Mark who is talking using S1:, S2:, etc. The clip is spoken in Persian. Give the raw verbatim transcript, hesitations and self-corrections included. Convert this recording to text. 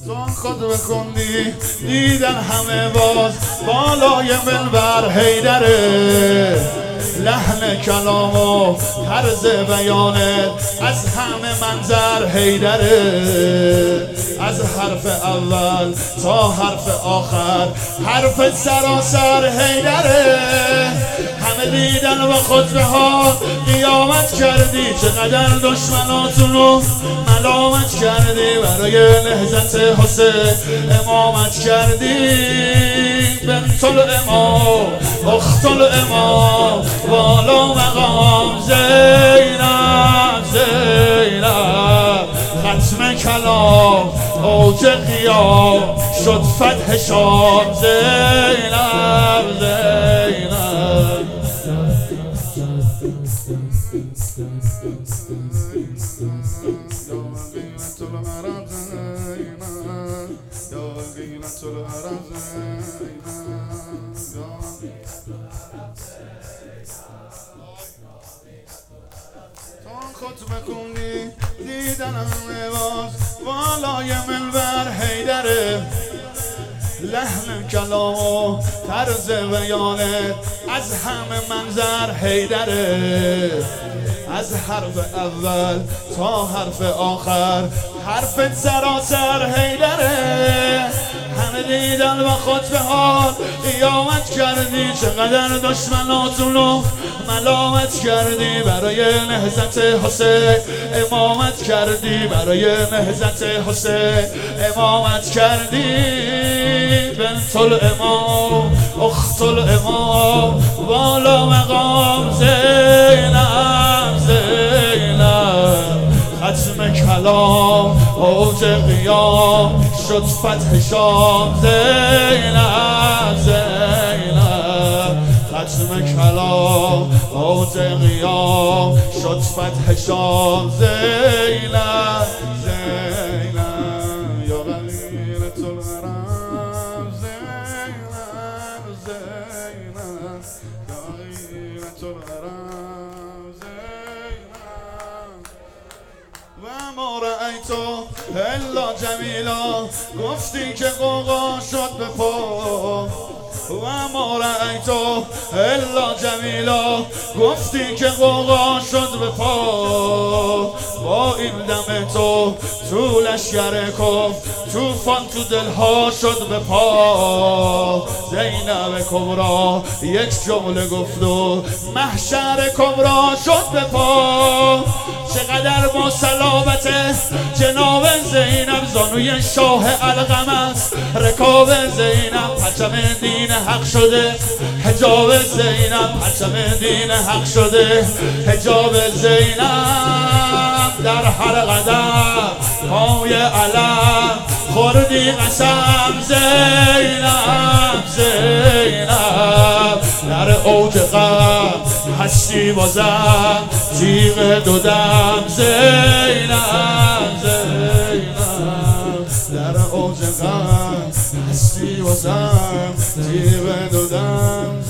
S1: تو خود بخوندی دیدن همه باز بالای منبر حیدره، لحن کلام و طرز بیانت از همه منظر حیدره، از حرف اول تا حرف آخر حرف سراسر حیدره. همه دیدن و خطبه ها قیامت کردی، چقدر دشمناتونو ملامت کردی، برای نهضت حسین امامت کردی. بنت الامام اخت الامام بالا مقام زینب زینب، ختم کلام اوج قیام شد فتح شام زینب زینب. خطبه خوندی دیدن همه باز بالای منبر حیدره، لحن کلام و طرز بیانت از همه منظر حیدره، از حرف اول تا حرف آخر حرف سراسر حیدره. همه دیدن و خطبه ها قیامت کردی، چقدر دشمناتونو ملامت کردی، برای نهضت حسین امامت کردی، برای نهضت حسین امامت کردی. بنت الامام اخت الامام بالا مقام زینب زینب، ختم کلام اوج قیام شد فتح شام زینب زینب، ختم کلام اوج قیام شد فتح شام زینب زینب. یا غلیرة الغرام زینب زینب، یا غلیرة الغرام زینب. و ما رأیتو الا جمیلا، گفتی که قوقا شد به پا. و ما رأیتو الا جمیلا، گفتی که قوقا شد به پا. با این دم تو تو لشگر کف توفان تو دلها شد به پا. زینب کبرا یک جمله گفت و محشر کبرا شد به پا. چقدر با صلابت جناب زینب، زانوی شاه علقم است رکاب زینب، پرچم دین حق شده حجاب زینب، پرچم دین حق شده حجاب زینب. در هر قدم پای علم خوردی قسم زینب زینب، در اوج غم هستی بازم تیغ دو دم زینب زینب، در اوج غم هستی بازم تیغ دو دم.